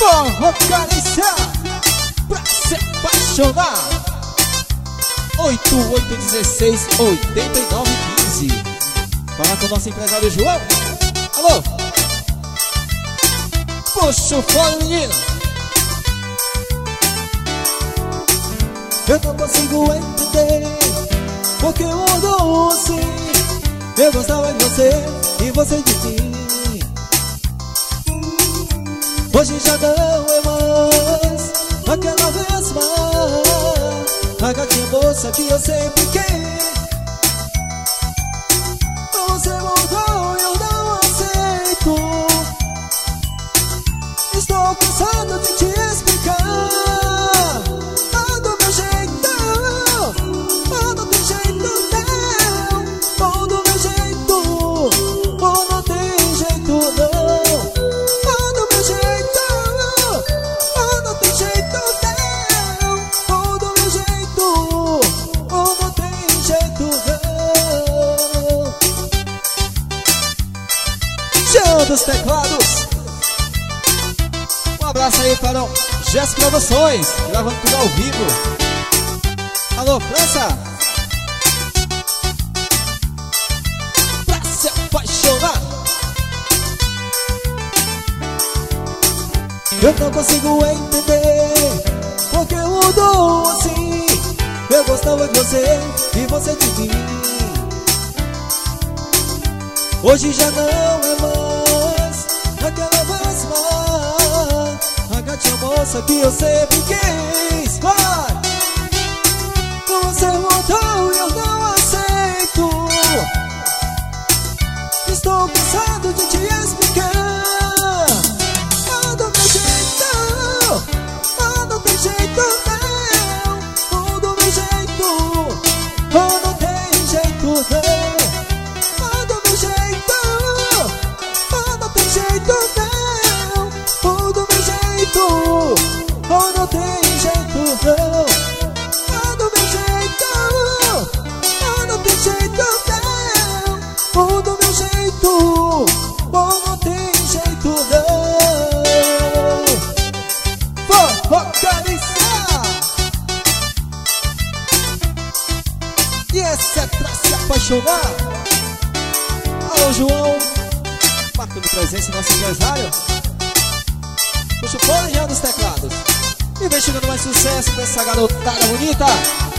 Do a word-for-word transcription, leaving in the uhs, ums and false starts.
Forró Carência, pra se apaixonar. Oito oito um seis, oito nove um cinco. Fala com o nosso empresário João. Alô? Puxa o fone, menino. Eu não consigo entender porque mudou assim. Eu gostava de você e você de mim. Hoje já não é mais aquela mesma, a gatinha moça que eu sempre quis. Você mudou e eu não aceito. Estou cansado de te explicar. Ah, do meu jeito, ah, não tem jeito não. Oh, do meu jeito, oh, não tem jeito não. Ah, do meu jeito, oh, não tem jeito não. Oh, do meu jeito, oh, não tem jeito não. Chão dos teclados. Um abraço aí para o Jess Produções, gravando tudo ao vivo. Alô, França. Pra se apaixonar. Eu não consigo entender porque mudou assim. Eu gostava de você e você de mim. Hoje já não é mais aquela mesma, a gatinha moça que eu sempre quis. Vai! Você mudou e eu não aceito. Estou cansado de te explicar. Ah, do meu jeito, ah, não tem jeito não. Oh, do meu jeito, oh, não tem jeito não. Ah, do meu jeito, oh, não tem jeito não. Oh, do meu jeito, oh, não tem jeito não. Ah, do meu jeito, oh, não tem jeito não. Oh, do meu jeito, oh, não tem jeito não. Forró Carência. E essa é pra se apaixonar. Alô, João. Marcando presença, nosso empresário. Puxa o fone, Jean dos teclados. E vem chegando mais sucesso dessa garotada bonita.